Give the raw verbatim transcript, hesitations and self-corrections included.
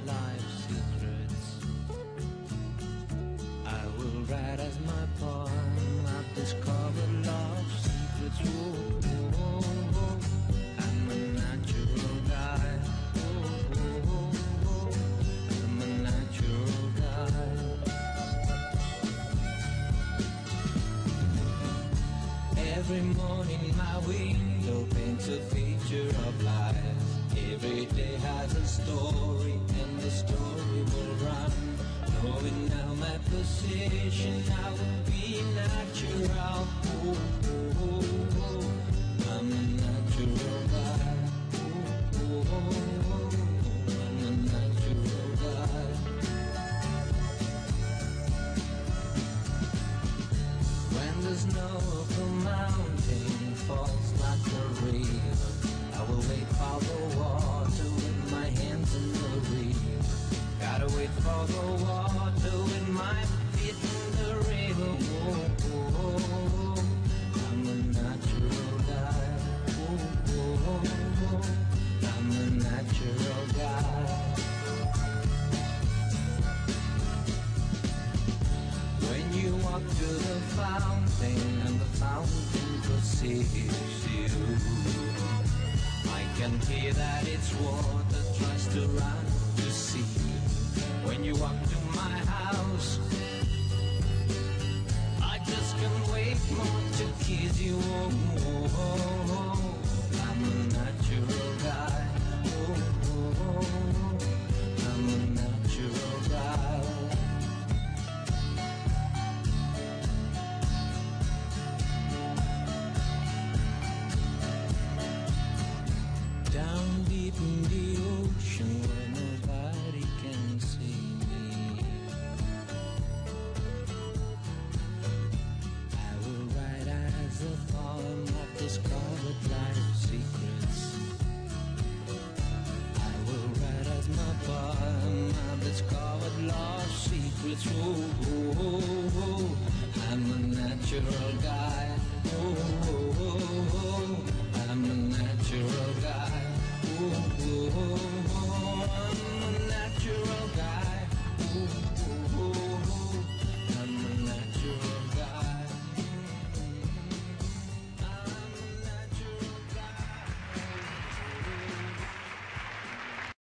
life's secrets. I will write as my poem. I've discovered love's secrets. Whoa, whoa, whoa. I'm a natural guy. Whoa, whoa, whoa. I'm a natural guy. Every morning my window paints a picture of life. Every day has a story, and the story will run. Knowing now my position, I will be natural. Oh, oh, oh, oh. I'm a natural guy. Oh, oh, oh, oh. I'm a natural guy. When the snow of the mountain falls like a river, I will wait for the water with my hands in the river. Gotta wait for the water with my feet in the river. Whoa, whoa, whoa. I'm a natural guy. Whoa, whoa, whoa. I'm a natural guy. When you walk to the fountain and the fountain perceives you, I can hear that its water tries to run to sea. When you walk to my house, I just can't wait more to kiss you. Oh, oh, oh, oh. I'm a natural guy. Oh, oh, oh. I'm a natural guy. Down deep in the ocean where nobody can see me, I will write as a poem. I've discovered life's secrets. I will write as my poem. I've discovered love's secrets. Oh, oh, oh, oh. I'm a natural guy. Oh, oh, oh, oh. I'm a natural guy. Oh, oh, oh.